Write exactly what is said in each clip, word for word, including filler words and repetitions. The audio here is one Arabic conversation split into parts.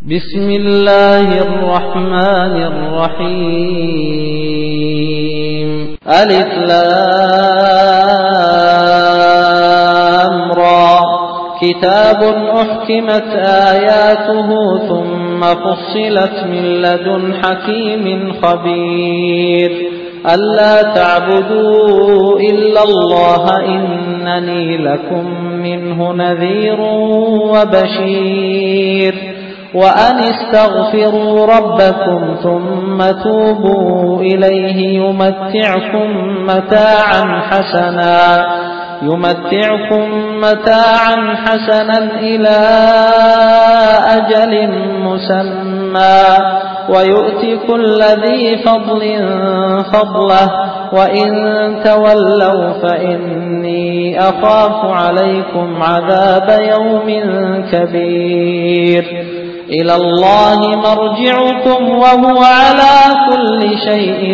بسم الله الرحمن الرحيم. ألف لام را. كتاب أحكمت آياته ثم فصلت من لدن حكيم خبير. ألا تعبدوا إلا الله إنني لكم منه نذير وبشير. وأن استغفروا ربكم ثم توبوا إليه يمتعكم متاعا حسنا يمتعكم متاعا حسنا إلى أجل مسمى ويؤتي كل ذي فضل فضله وإن تولوا فإني أخاف عليكم عذاب يوم كبير. إلى الله مرجعكم وهو على كل شيء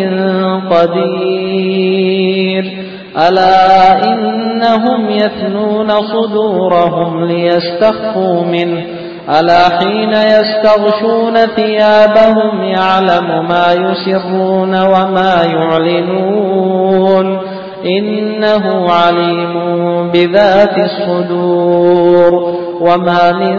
قدير. ألا إنهم يثنون صدورهم ليستخفوا منه ألا حين يستغشون ثيابهم يعلم ما يسرون وما يعلنون إنه عليم بذات الصدور. وما من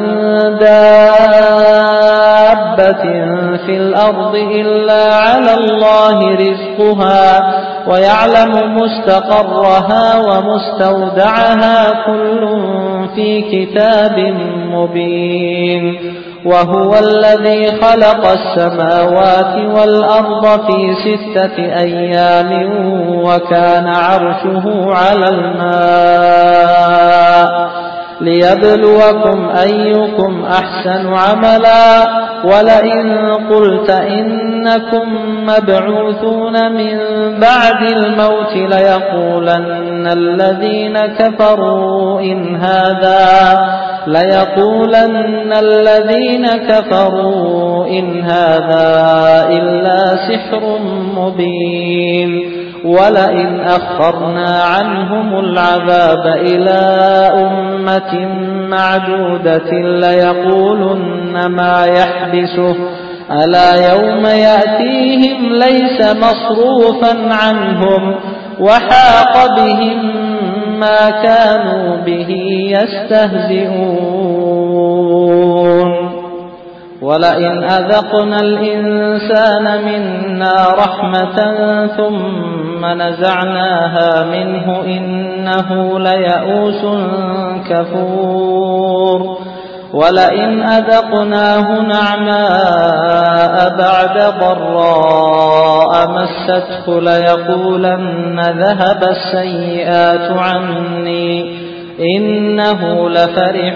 دابة في الأرض إلا على الله رزقها ويعلم مستقرها ومستودعها كل في كتاب مبين. وهو الذي خلق السماوات والأرض في ستة أيام وكان عرشه على الماء ليبلوكم أيكم أحسن عملا. ولئن قلت إنكم مبعوثون من بعد الموت ليقولن الذين كفروا إن هذا ليقولن الذين كفروا إن هذا إلا سحر مبين. ولئن أخرنا عنهم العذاب إلى أمة معدودة ليقولن ما يحبسه ألا يوم يأتيهم ليس مصروفا عنهم وحاق بهم ما كانوا به يستهزئون. ولئن أذقنا الإنسان منا رحمة ثم نزعناها منه إنه ليئوس كفور. ولئن أذقناه نعماء بعد ضراء مسته ليقولن ذهب السيئات عني إنه لفرح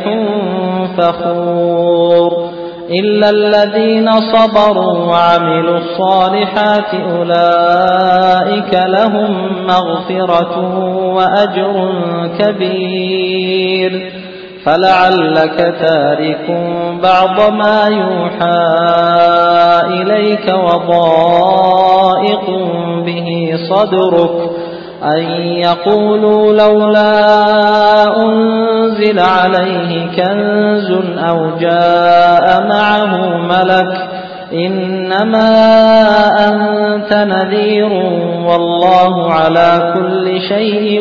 فخور. إلا الذين صبروا وعملوا الصالحات أولئك لهم مغفرة وأجر كبير. فلعلك تارك بعض ما يوحى إليك وضائق به صدرك أن يقولوا لولا أنزل عليه كنز أو جاء معه ملك إنما أنت نذير والله على كل شيء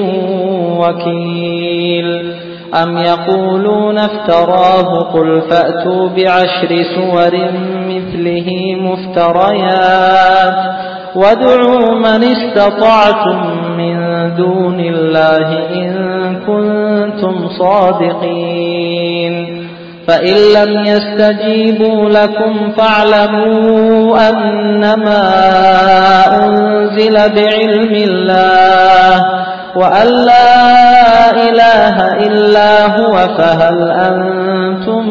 وكيل. أم يقولون افتراه قل فأتوا بعشر سور مثله مفتريات وادعوا من استطعتم من دون الله إن كنتم صادقين. فإن لم يستجيبوا لكم فاعلموا أنما أنزل بعلم الله وأن لا إله إلا هو فهل أنتم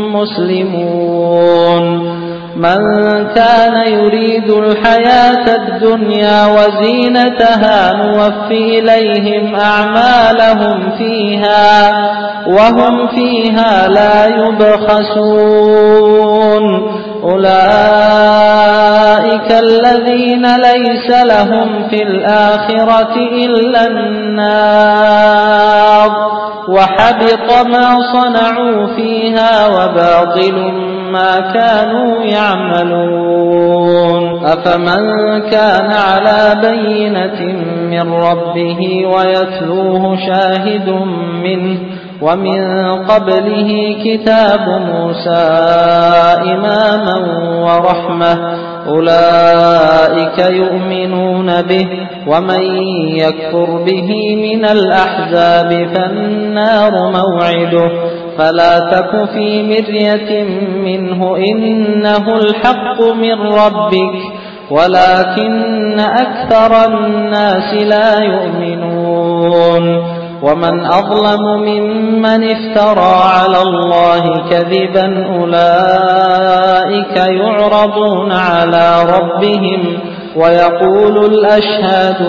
مسلمون. من كان يريد الحياة الدنيا وزينتها نوفي إليهم أعمالهم فيها وهم فيها لا يبخسون. أولئك الذين ليس لهم في الآخرة إلا النار وحبط ما صنعوا فيها وباطل ما كانوا يعملون أفمن كان على بينة من ربه ويتلوه شاهد منه ومن قبله كتاب موسى إماما ورحمة أولئك يؤمنون به ومن يكفر به من الأحزاب فالنار موعده فلا تك في مرية منه إنه الحق من ربك ولكن أكثر الناس لا يؤمنون ومن أظلم ممن افترى على الله كذبا أولئك يعرضون على ربهم ويقول الأشهاد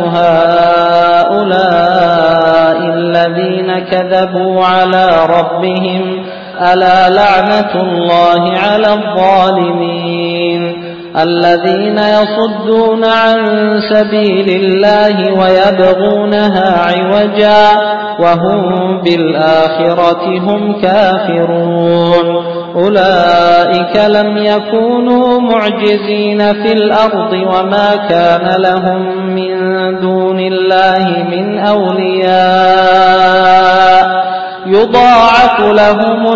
هؤلاء الذين كذبوا على ربهم ألا لعنة الله على الظالمين الذين يصدون عن سبيل الله ويبغونها عوجا وهم بالآخرة هم كافرون أولئك لم يكونوا معجزين في الأرض وما كان لهم من دون الله من أولياء يضاعف لهم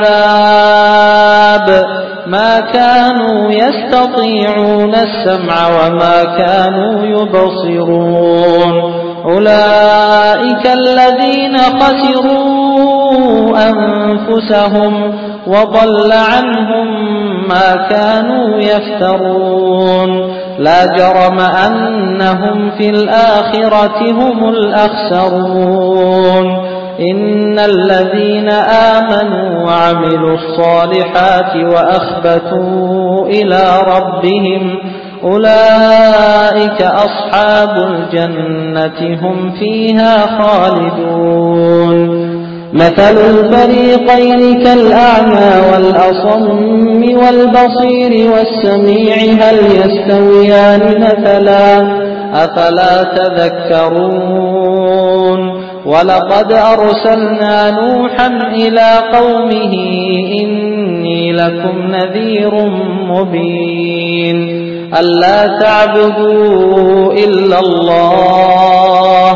العذاب ما كانوا يستطيعون السمع وما كانوا يبصرون أولئك الذين خسروا أنفسهم وضل عنهم ما كانوا يفترون لا جرم أنهم في الآخرة هم الأخسرون إن الذين آمنوا وعملوا الصالحات وأخبتوا إلى ربهم أولئك أصحاب الجنة هم فيها خالدون مثل الفريقين كالأعمى والأصم والبصير والسميع هل يستويان مثلا أفلا تذكرون ولقد أرسلنا نوحا إلى قومه إني لكم نذير مبين ألا تعبدوا إلا الله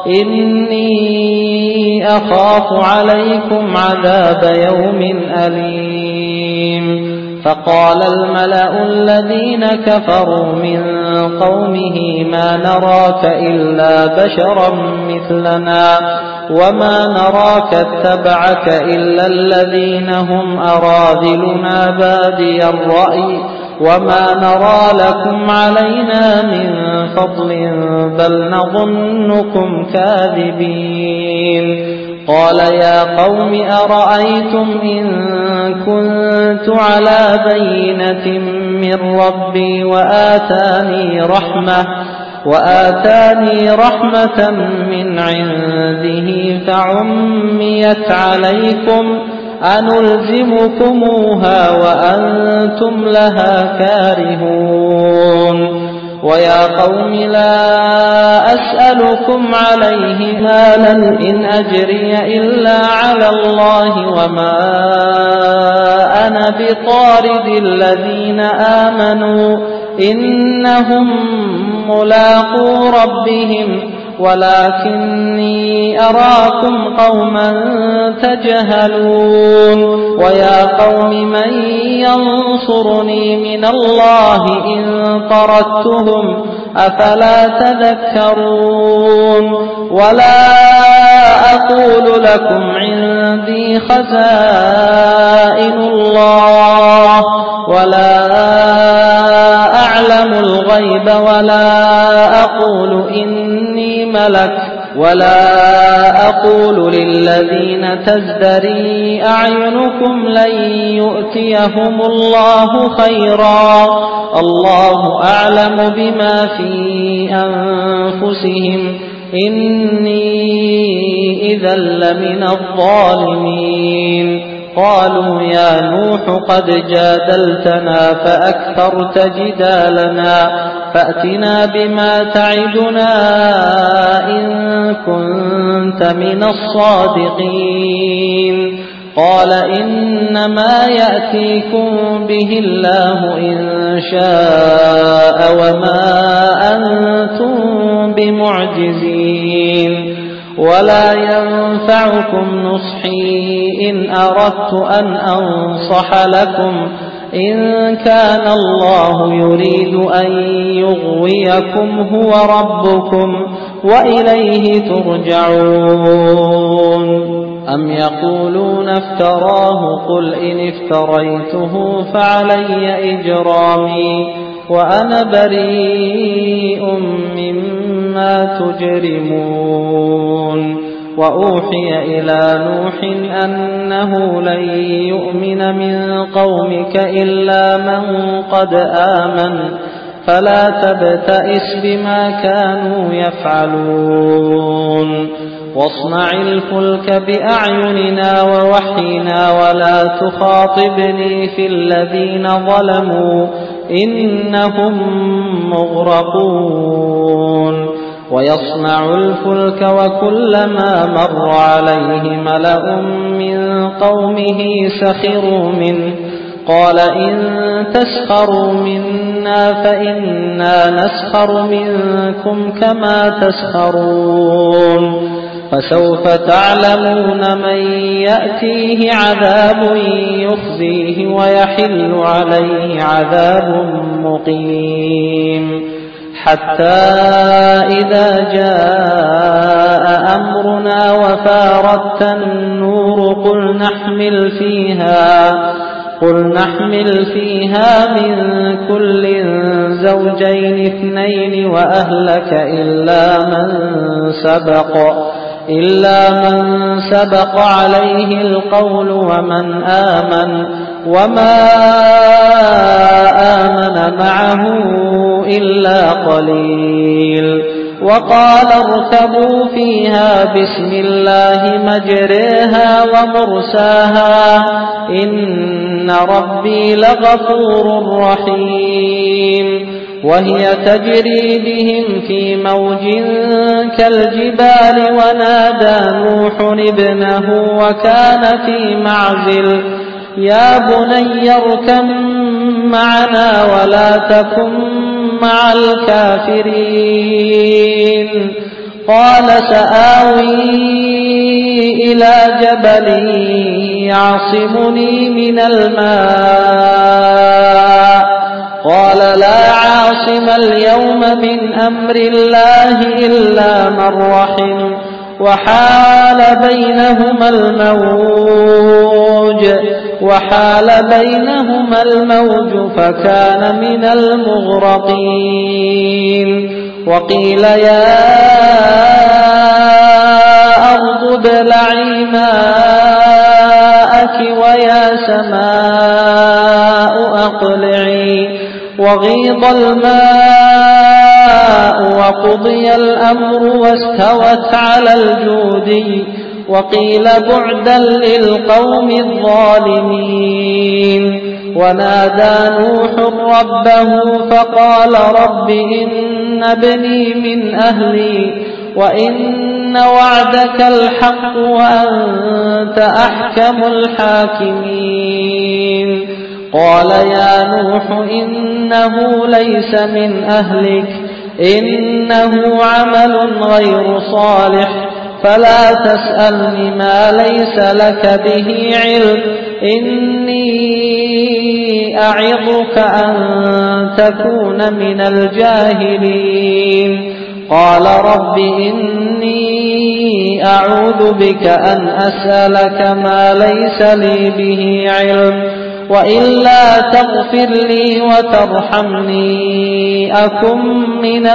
إني أخاف عليكم عذاب يوم أليم فقال الملأ الذين كفروا من قومه ما نراك إلا بشرا مثلنا وما نراك اتبعك إلا الذين هم أراذلنا بادي الرأي وما نرى لكم علينا من فضل بل نظنكم كاذبين قال يا قوم أرأيتم إن كنت على بينة من ربي وآتاني رحمة وآتاني رحمة من عنده فعميت عليكم أنلزمكموها وأنتم لها كارهون ويا قوم لا أسألكم عليه مالا إن أجري إلا على الله وما أنا بطارد الذين آمنوا إنهم ملاقو ربهم ولكني أراكم قوما تجهلون ويا قوم من ينصرني من الله إن طردتهم أفلا تذكرون ولا أقول لكم عندي خزائن الله ولا أعلم الغيب ولا أقول إني ملك ولا أقول للذين تزدري أعينكم لن يؤتيهم الله خيرا الله أعلم بما في أنفسهم إني إذا لمن الظالمين قالوا يا نوح قد جادلتنا فأكثرت جدالنا فأتنا بما تعدنا إن كنت من الصادقين قال إنما يأتيكم به الله إن شاء وما أنتم بمعجزين ولا ينفعكم نصحي إن أردت أن أنصح لكم إن كان الله يريد أن يغويكم هو ربكم وإليه ترجعون أم يقولون افتراه قل إن افتريته فعلي إجرامي وأنا بريء مما تجرمون وأوحي إلى نوح أنه لن يؤمن من قومك إلا من قد آمن فلا تبتئس بما كانوا يفعلون واصنع الفلك بأعيننا ووحينا ولا تخاطبني في الذين ظلموا إنهم مغرقون ويصنع الفلك وكلما مر عليه ملأ من قومه سخروا منه قال إن تسخروا منا فإنا نسخر منكم كما تسخرون فسوف تعلمون من يأتيه عذاب يخزيه ويحل عليه عذاب مقيم حتى إذا جاء أمرنا وفارت النور قل نحمل فيها قل نحمل فيها من كل زوجين اثنين وأهلك إلا من سبق إلا من سبق عليه القول ومن آمن وما آمن معه إلا قليل وقال اركبوا فيها بسم الله مجريها ومرساها إن ربي لغفور رحيم وهي تجري بهم في موج كالجبال ونادى نوح ابنه وكان في معزل يا بني اركب معنا ولا تكن مع الكافرين قال سآوي إلى جبل يعصمني من الماء قال لا عاصم اليوم من أمر الله إلا من رحم وحال بينهما الموج وحال بينهما الموج فكان من المغرقين وقيل يا أرض ابلعي ماءك ويا سماء أقلعي وغيض الماء وقضي الأمر واستوت على الجودي وقيل بعدا للقوم الظالمين ونادى نوح ربه فقال رب إن ابني من أهلي وإن وعدك الحق وأنت أحكم الحاكمين قال يا نوح إنه ليس من أهلك إنه عمل غير صالح فلا تسألني ما ليس لك به علم إني أعظك أن تكون من الجاهلين قال رب إني أعوذ بك أن أسألك ما ليس لي به علم وإلا تغفر لي وترحمني أكن من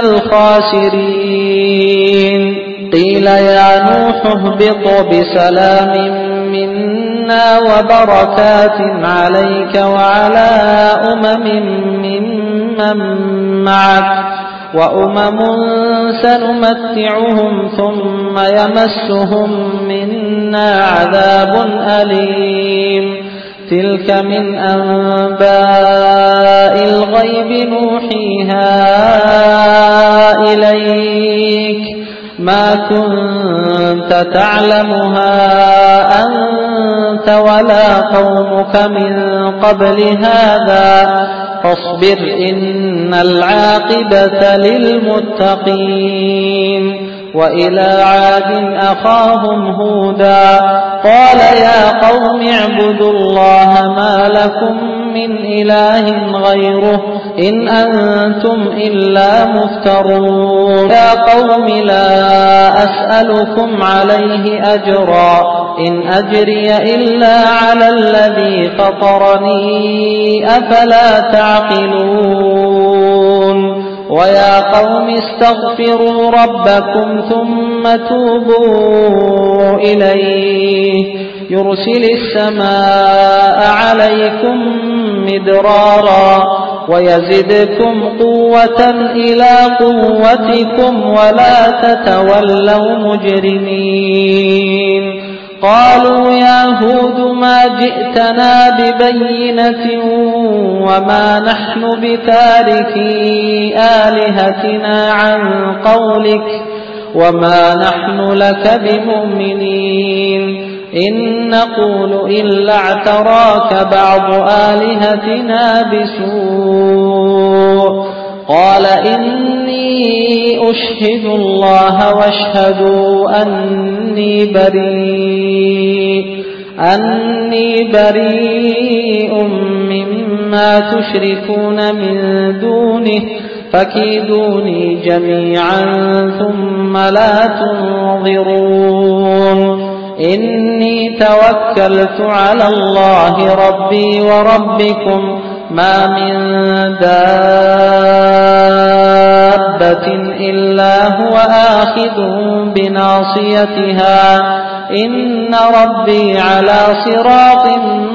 الخاسرين قيل يا نوح اهبط بسلام منا وبركات عليك وعلى أمم ممن معك وأمم سنمتعهم ثم يمسهم منا عذاب أليم تلك من أنباء الغيب نوحيها إليك ما كنت كنت تعلمها أنت ولا قومك من قبل هذا فاصبر إن العاقبة للمتقين. وإلى عاد أخاهم هودا قال يا قوم اعبدوا الله ما لكم من إله غيره إن أنتم إلا مفترون. يا قوم لا أسألكم عليه أجرا إن أجري إلا على الذي فطرني أفلا تعقلون. ويا قوم استغفروا ربكم ثم توبوا إليه يرسل السماء عليكم مدرارا ويزدكم قوة إلى قوتكم ولا تتولوا مجرمين. قالوا يا هود ما جئتنا ببينة وما نحن بتاركي آلهتنا عن قولك وما نحن لك بمؤمنين إن نقول إلا اعتراك بعض آلهتنا بسوء. قال إني أشهد الله واشهدوا أني بريء أني بريء مما تشركون من دونه فكيدوني جميعا ثم لا تنظرون. إني توكلت على الله ربي وربكم ما من دابة إلا هو آخذ بناصيتها إن ربي على صراط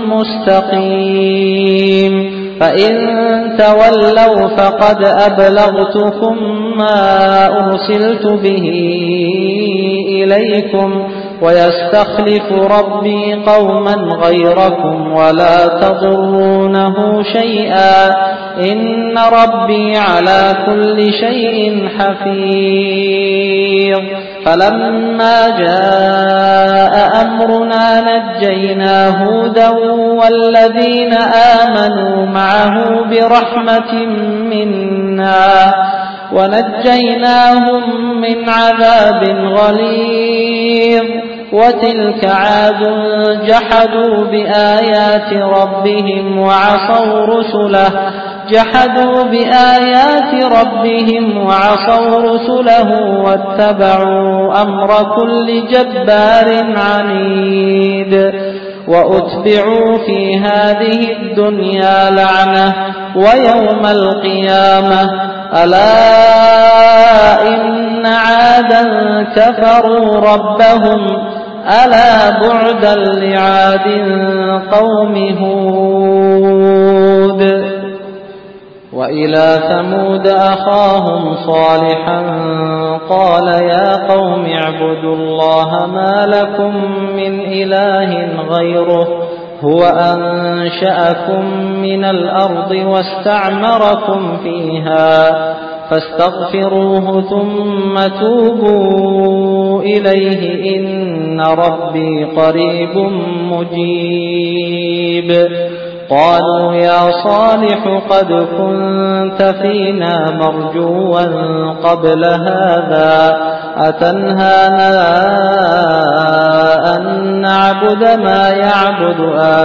مستقيم. فإن تولوا فقد أبلغتكم ما أرسلت به إليكم ويستخلف ربي قوما غيركم ولا تضرونه شيئا إن ربي على كل شيء حفيظ. فلما جاء أمرنا نجينا هودا والذين آمنوا معه برحمة منا ونجيناهم من عذاب غليظ. وتلك عاد جحدوا بآيات ربهم وعصوا رسله جحدوا بآيات ربهم وعصوا رسله واتبعوا أمر كل جبار عنيد. وأتبعوا في هذه الدنيا لعنة ويوم القيامة ألا إن عادا كفروا ربهم ألا بعدا لعاد قوم هود. وإلى ثمود أخاهم صالحا قال يا قوم اعبدوا الله ما لكم من إله غيره هو أنشأكم من الأرض واستعمركم فيها فاستغفروه ثم توبوا إليه إن ربي قريب مجيب. قالوا يا صالح قد كنت فينا مرجوا قبل هذا أتنهانا أن نعبد ما يعبد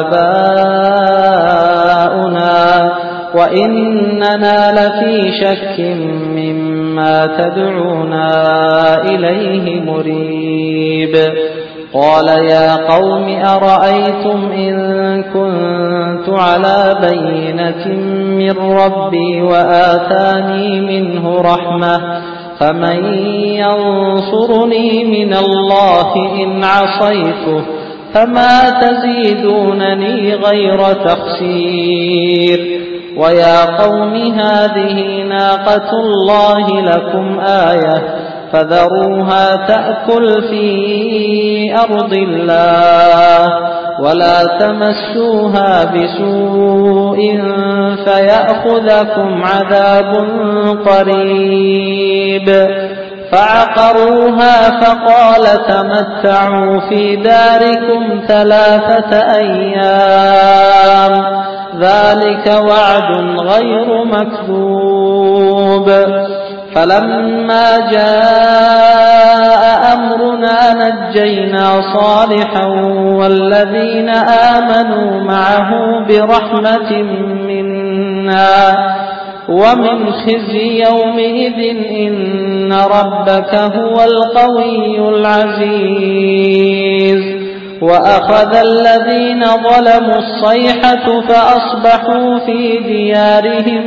آباؤنا وإننا لفي شك مما تدعونا إليه مريب. قال يا قوم أرأيتم إن كنت على بينة من ربي وآتاني منه رحمة فمن ينصرني من الله إن عصيته فما تزيدونني غير تخسير. ويا قوم هذه ناقة الله لكم آية فذروها تأكل في أرض الله ولا تمسوها بسوء فيأخذكم عذاب قريب. فعقروها فقال تمتعوا في داركم ثلاثة أيام ذلك وعد غير مكذوب. فلما جاء أمرنا نجينا صالحا والذين آمنوا معه برحمة منا ومن خزي يومئذ إن ربك هو القوي العزيز. وأخذ الذين ظلموا الصيحة فأصبحوا في ديارهم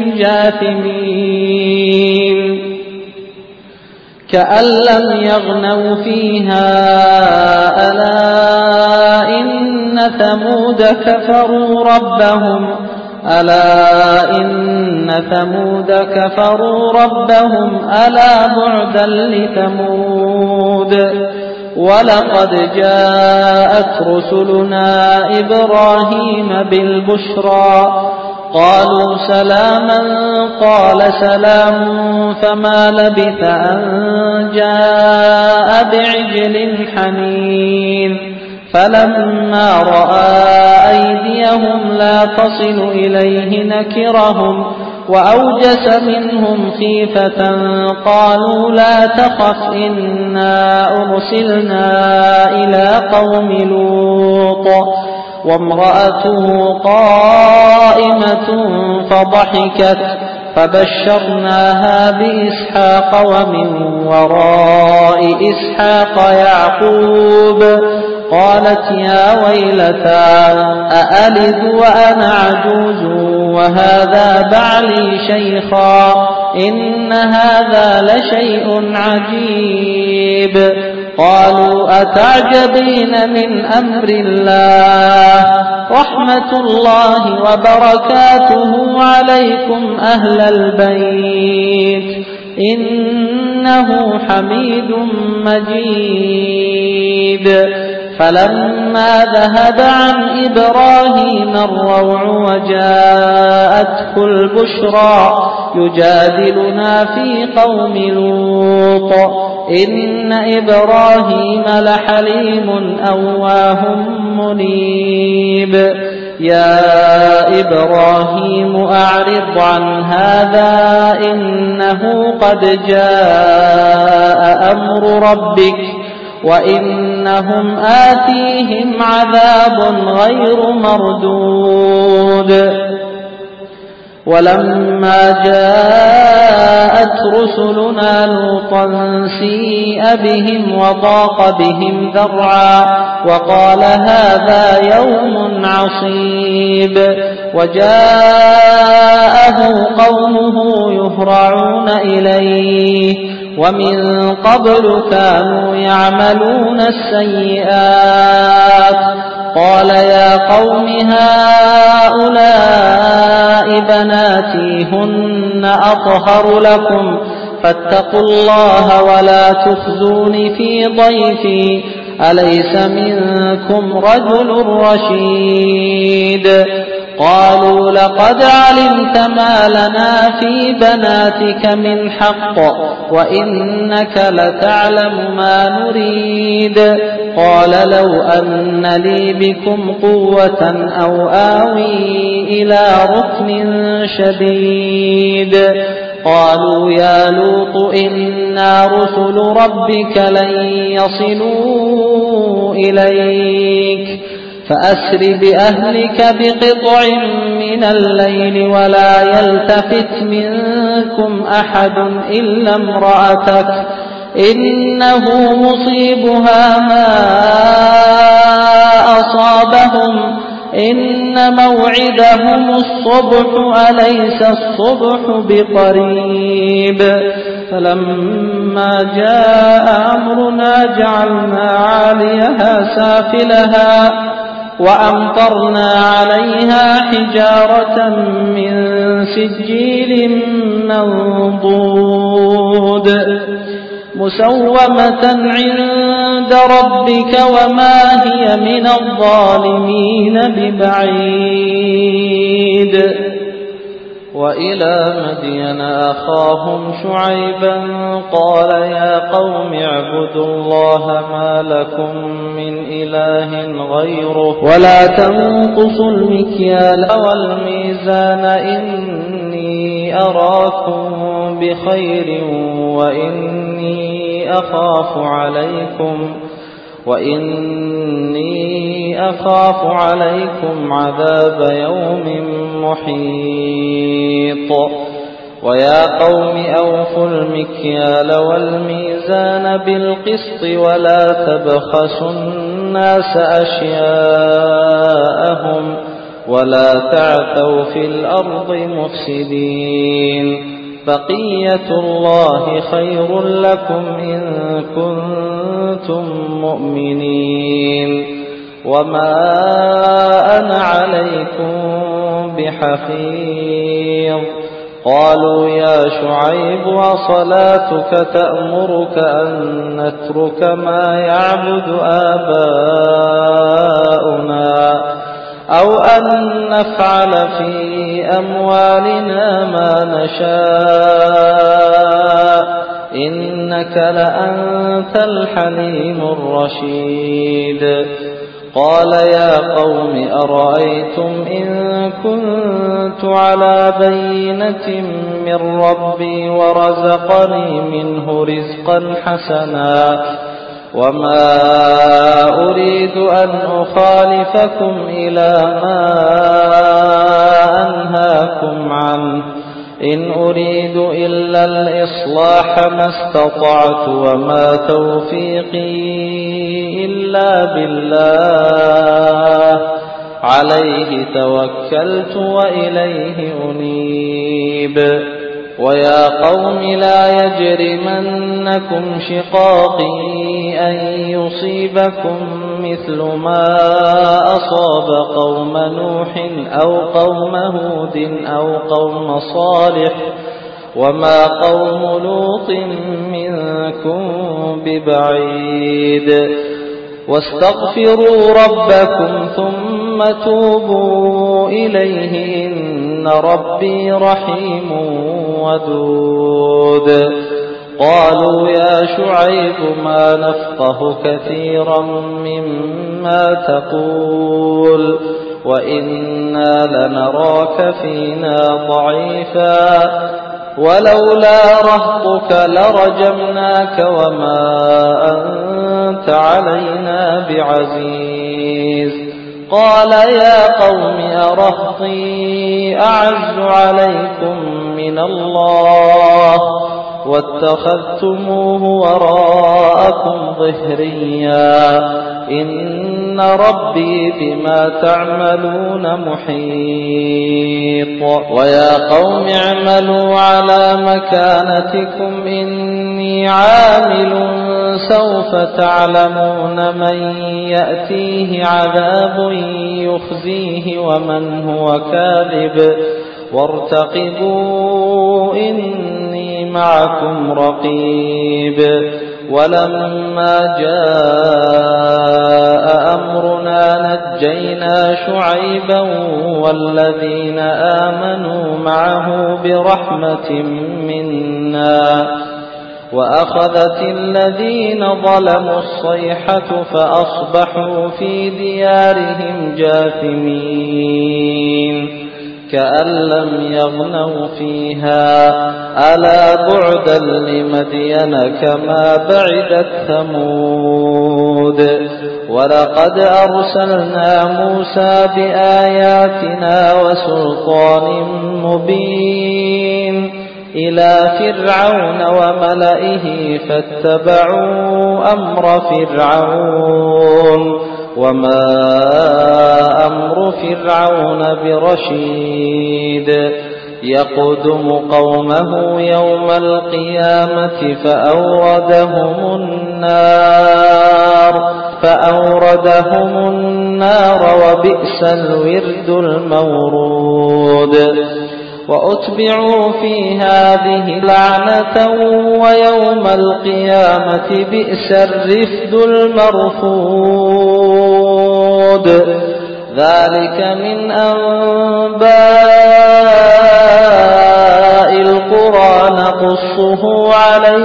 جاثمين كأن لم يغنوا فيها ألا إن ثمود كفروا ربهم ألا إن ثمود كفروا ربهم ألا بعدا لثمود. ولقد جاءت رسلنا إبراهيم بالبشرى قالوا سلاما قال سلام فما لبث أن جاء بعجل حنين. فلما رأى أيديهم لا تصل إليه نكرهم وأوجس منهم خيفة قالوا لا تخف إنا أرسلنا إلى قوم لوط وامرأته قائمة فضحكت فبشرناها بإسحاق ومن وراء إسحاق يعقوب قالت يا ويلتى أألد وأنا عجوز وهذا بعلي شيخا إن هذا لشيء عجيب. قالوا أتعجبين من أمر الله رحمة الله وبركاته عليكم أهل البيت إنه حميد مجيد. فلما ذهب عن إبراهيم الروع وجاءته البشرى يجادلنا في قوم لوط إن إبراهيم لحليم أواه منيب. يا إبراهيم أعرض عن هذا إنه قد جاء أمر ربك وإنهم آتيهم عذاب غير مردود. ولما جاءت رسلنا لوطا سيء بهم وضاق بهم ذرعا وقال هذا يوم عصيب. وجاءه قومه يهرعون إليه ومن قبل كانوا يعملون السيئات قال يا قوم هؤلاء بناتي هن أطهر لكم فاتقوا الله ولا تخزون في ضيفي أليس منكم رجل رشيد. قالوا لقد علمت ما لنا في بناتك من حق وإنك لتعلم ما نريد. قال لو أن لي بكم قوة أو آوي إلى ركن شديد. قالوا يا لوط إنا رسل ربك لن يصلوا إليك فأسر بأهلك بقطع من الليل ولا يلتفت منكم أحد إلا امرأتك إنه مصيبها ما أصابهم إن موعدهم الصبح أليس الصبح بقريب. فلما جاء أمرنا جعلنا عاليها سافلها وأمطرنا عليها حجارة من سجيل منضود مسومة عند ربك وما هي من الظالمين ببعيد. وإلى مدين أخاهم شعيبا قال يا قوم اعبدوا الله ما لكم من إله غيره ولا تنقصوا المكيال والميزان إني أراكم بخير وإني أخاف عليكم وإني أخاف عليكم عذاب يوم محيط ويا قوم أوفوا المكيال والميزان بالقسط ولا تبخسوا الناس أشياءهم ولا تعثوا في الأرض مفسدين بقية الله خير لكم إن كنتم مؤمنين وما أنا عليكم بحفيظ قالوا يا شعيب وصلاتك تأمرك أن نترك ما يعبد آباؤنا أو أن نفعل في أموالنا ما نشاء إنك لأنت الحليم الرشيد قال يا قوم أرأيتم إن كنت على بينة من ربي ورزقني منه رزقا حسنا وما أريد أن أخالفكم إلى ما أنهاكم عنه إن أريد إلا الإصلاح ما استطعت وما توفيقي إلا بالله عليه توكلت وإليه أنيب ويا قوم لا يجرمنكم شقاقي أن يصيبكم مثل ما أصاب قوم نوح أو قوم هود أو قوم صالح وما قوم لوط منكم ببعيد واستغفروا ربكم ثم توبوا إليه إن ربي رحيم ودود قالوا يا شعيب ما نفقه كثيرا مما تقول وإنا لنراك فينا ضعيفا ولولا رهطك لرجمناك وما أنت علينا بعزيز قال يا قوم أرهطي أعز عليكم من الله واتخذتموه وراءكم ظهريا إن ربي بما تعملون محيط ويا قوم اعملوا على مكانتكم إني عامل سوف تعلمون من يأتيه عذاب يخزيه ومن هو كاذب وارتقبوا إني معكم رقيب ولما جاء أمرنا نجينا شعيبا والذين آمنوا معه برحمة منا وأخذت الذين ظلموا الصيحة فأصبحوا في ديارهم جاثمين كأن لم يغنوا فيها ألا بعدا لمدين كما بعدت ثمود ولقد أرسلنا موسى بآياتنا وسلطان مبين إلى فرعون وملئه فاتبعوا أمر فرعون وما أمر فرعون برشيد يقدم قومه يوم القيامة فأوردهم النار فأوردهم النار وبئس الورد المورود وأتبعوا في هذه لعنة ويوم القيامة بئس الرفد المرفود ذلك من أنباء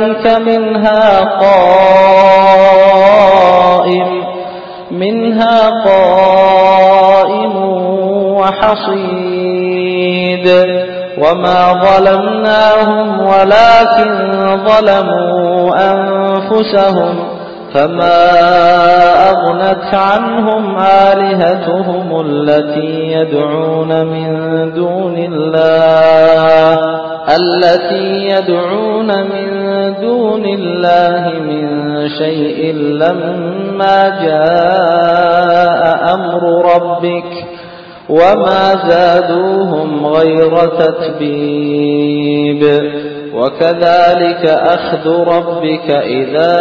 كذلك منها قائم منها قائم وحصيد وما ظلمناهم ولكن ظلموا أنفسهم فما أغنت عنهم آلهتهم التي يدعون من دون الله التي يدعون من دون الله من شيء لما جاء أمر ربك وما زادوهم غير تتبيب وكذلك أخذ ربك إذا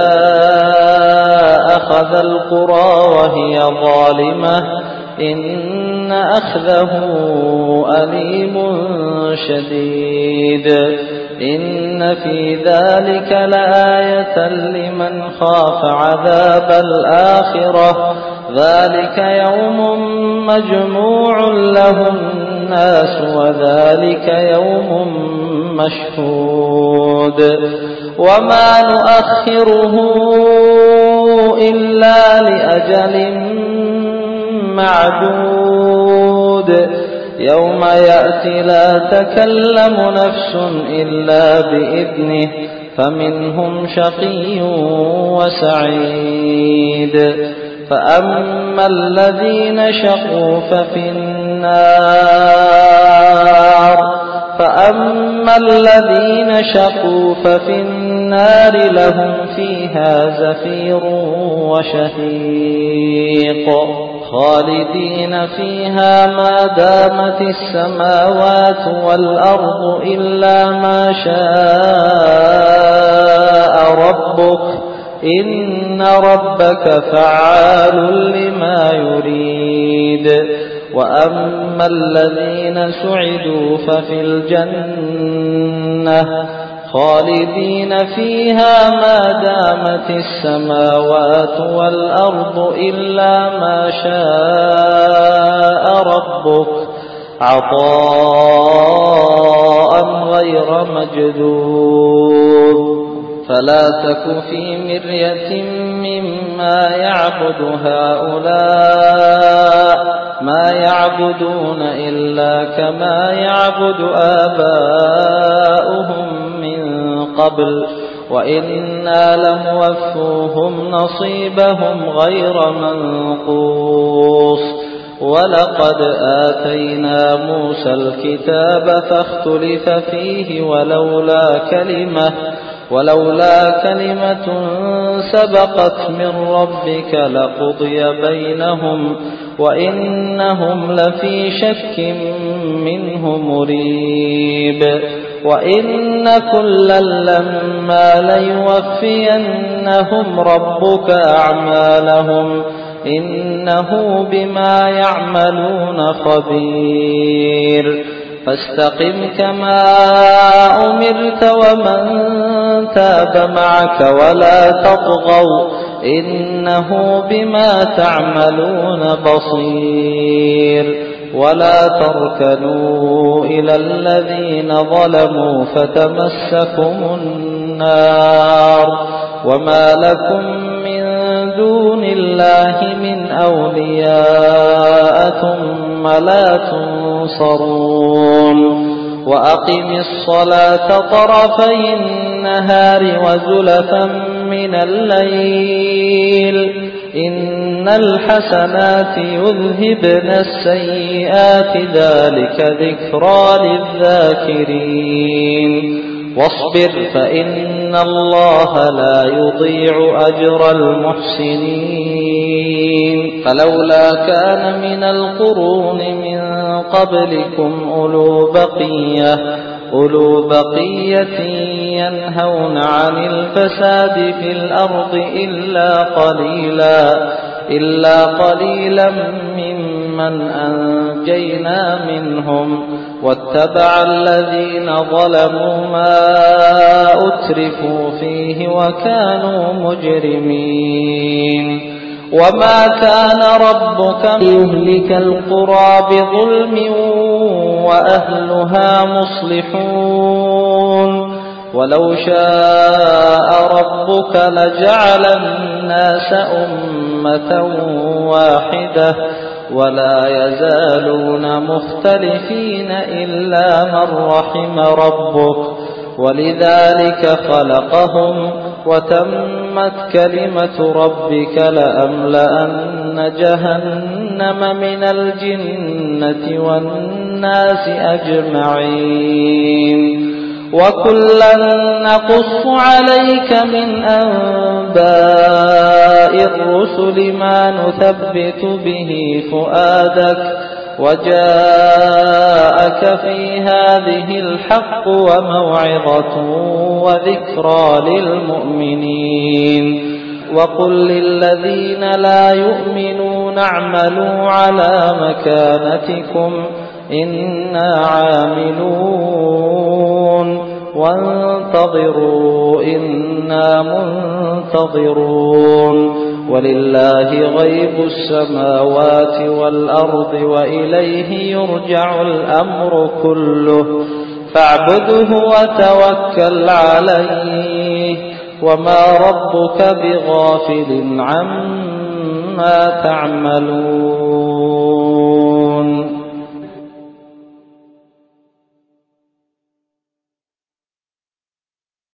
أخذ القرى وهي ظالمة إن أخذه أليم شديد إن في ذلك لآية لمن خاف عذاب الآخرة ذلك يوم مجموع له الناس وذلك يوم مشهود وما نؤخره إلا لأجل معدود يوم يأتي لا تكلم نفس إلا بإذنه فمنهم شقي وسعيد فأما الذين شقوا ففي النار فأما الذين شقوا ففي النار لهم فيها زفير وشهيق خالدين فيها ما دامت السماوات والأرض إلا ما شاء ربك إن ربك فعال لما يريد وأما الذين سعدوا ففي الجنة خالدين فيها ما دامت السماوات والأرض إلا ما شاء ربك عطاء غير مجذوذ فلا تك في مرية مما يعبد هؤلاء ما يعبدون إلا كما يعبد آباؤهم من قبل وإنا لموفوهم نصيبهم غير منقوص ولقد آتينا موسى الكتاب فاختلف فيه ولولا كلمة ولولا كلمة سبقت من ربك لقضي بينهم وإنهم لفي شك منه مريب وإن كلا لما ليوفينهم ربك أعمالهم إنه بما يعملون خبير فاستقم كما أمرت ومن تاب معك ولا تطغوا إنه بما تعملون بصير ولا تركنوا إلى الذين ظلموا فتمسكم النار وما لكم من دون الله من أولياء ثم لا تنصرون وأقم الصلاة طرفي النهار وزلفا من الليل إن الحسنات يذهبن السيئات ذلك ذكرى للذاكرين واصبر فإن الله لا يضيع أجر المحسنين فلولا كان من القرون من قبلكم أولو بقية أولو بقية ينهون عن الفساد في الأرض إلا قليلا إلا قليلا ممن أنجينا منهم واتبع الذين ظلموا ما أترفوا فيه وكانوا مجرمين وما كان ربك ليهلك القرى بظلم وأهلها مصلحون ولو شاء ربك لجعل الناس أمة واحدة ولا يزالون مختلفين إلا من رحم ربك ولذلك خلقهم وتمت كلمة ربك لأملأن جهنم من الجنة والناس أجمعين وكلا نقص عليك من أنباء الرسل ما نثبت به فؤادك وجاءك في هذه الحق وموعظة وذكرى للمؤمنين وقل للذين لا يؤمنون اعملوا على مكانتكم إنا عاملون وانتظروا إنا منتظرون ولله غيب السماوات والأرض وإليه يرجع الأمر كله فاعبده وتوكل عليه وما ربك بغافل عما تعملون